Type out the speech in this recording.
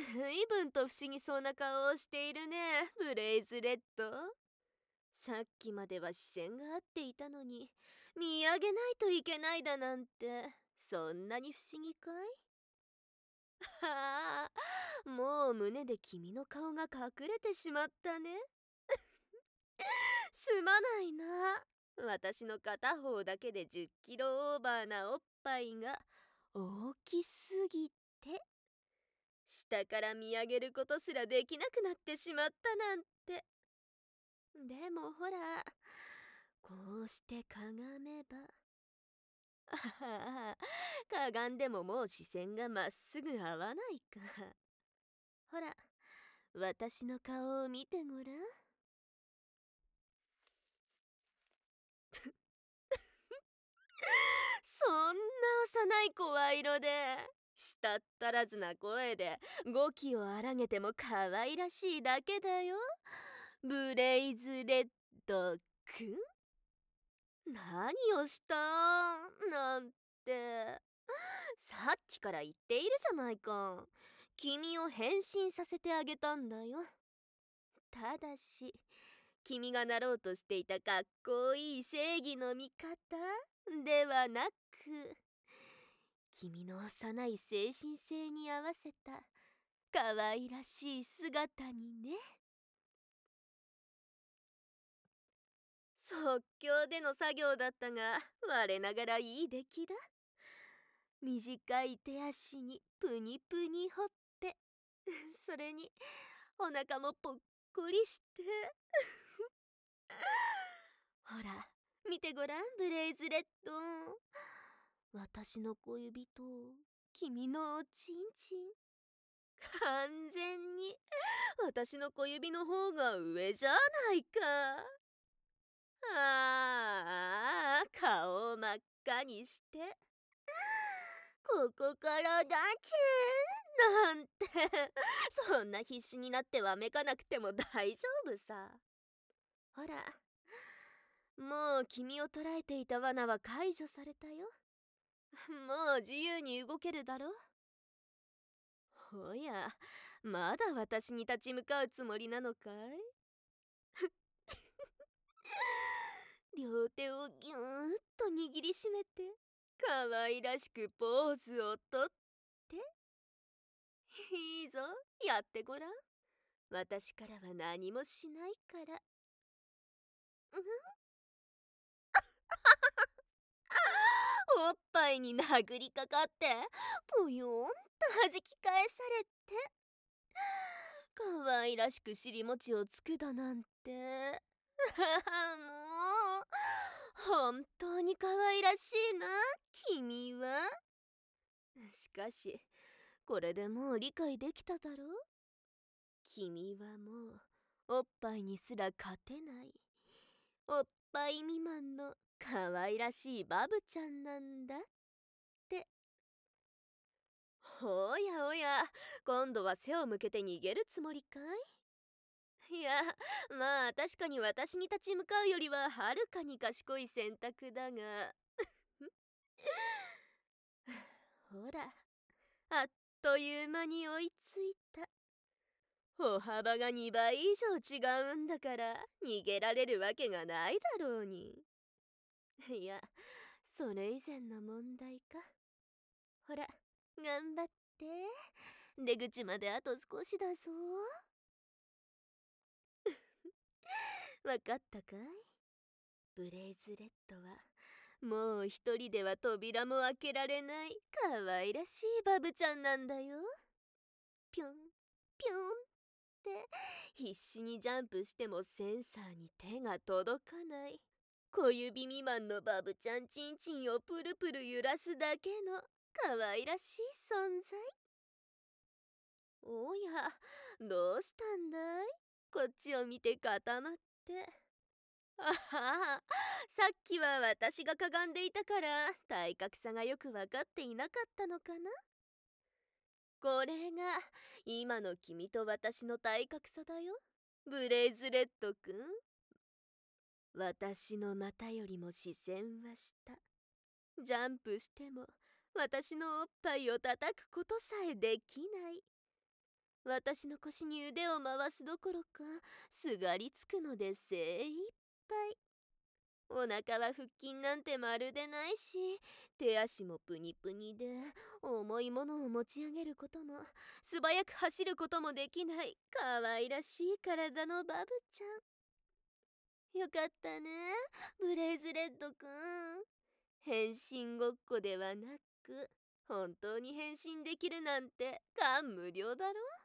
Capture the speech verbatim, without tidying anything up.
随分と不思議そうな顔をしているね、ブレイズレッド。さっきまでは視線が合っていたのに、見上げないといけないだなんて、そんなに不思議かい？はあ、もう胸で君の顔が隠れてしまったね。すまないな。私の片方だけでじゅっキロオーバーなおっぱいが大きすぎて、下から見上げることすらできなくなってしまったなんて。でもほら、こうしてかがめば。あはは、かがんでももう視線がまっすぐ合わないか。ほら、私の顔を見てごらん。そんな幼い声色で、したったらずな声で語気を荒げても可愛らしいだけだよ、ブレイズレッドくん。何をしたんなんて、さっきから言っているじゃないか。君を変身させてあげたんだよ。ただし、君がなろうとしていたかっこいい正義の味方ではなく、君の幼い精神性に合わせた可愛らしい姿にね。即興での作業だったが、我ながらいい出来だ。短い手足にプニプニほっぺ、それにお腹もぽっこりしてほら、見てごらん、ブレイズレッド。私の小指と君のおちんちん、完全に私の小指の方が上じゃないか。ああ、顔を真っ赤にして、ここからだけなんて、そんな必死になってわめかなくても大丈夫さ。ほら、もう君を捕らえていた罠は解除されたよ。もう自由に動けるだろ。おや、まだ私に立ち向かうつもりなのかい？両手をぎゅーっと握りしめて、可愛らしくポーズをとって。いいぞ、やってごらん。私からは何もしないから。うんおっぱいに殴りかかって、ぽよんと弾き返されて、可愛らしく尻餅をつくだなんて。もう、本当に可愛らしいな、君は。しかし、これでもう理解できただろう？君はもう、おっぱいにすら勝てない、おっぱい未満の可愛らしいバブちゃんなんだって。おやおや、今度は背を向けて逃げるつもりかい？いや、まあ確かに私に立ち向かうよりははるかに賢い選択だが。ほら、あっという間に追いついた。歩幅がにばい以上違うんだから逃げられるわけがないだろうに。いや、それ以前の問題か。ほら、頑張って。出口まであと少しだぞ。わかったかい？ブレイズレッドはもう一人では扉も開けられない可愛らしいバブちゃんなんだよ。ぴょんぴょんって必死にジャンプしてもセンサーに手が届かない小指未満のバブちゃんちんちんをプルプル揺らすだけの可愛らしい存在。おや、どうしたんだい？こっちを見て固まって。あはは、さっきは私がかがんでいたから体格差がよく分かっていなかったのかな。これが今の君と私の体格差だよ、ブレイズレッドくん。私の股よりも視線は下。ジャンプしても私のおっぱいを叩くことさえできない。 私の腰に腕を回すどころか、すがりつくので精一杯。お腹は腹筋なんてまるでないし、手足もプニプニで、重いものを持ち上げることも、素早く走ることもできない、かわいらしい体のバブちゃん。よかったね、ブレイズレッドくん。変身ごっこではなく、本当に変身できるなんて感無量だろ。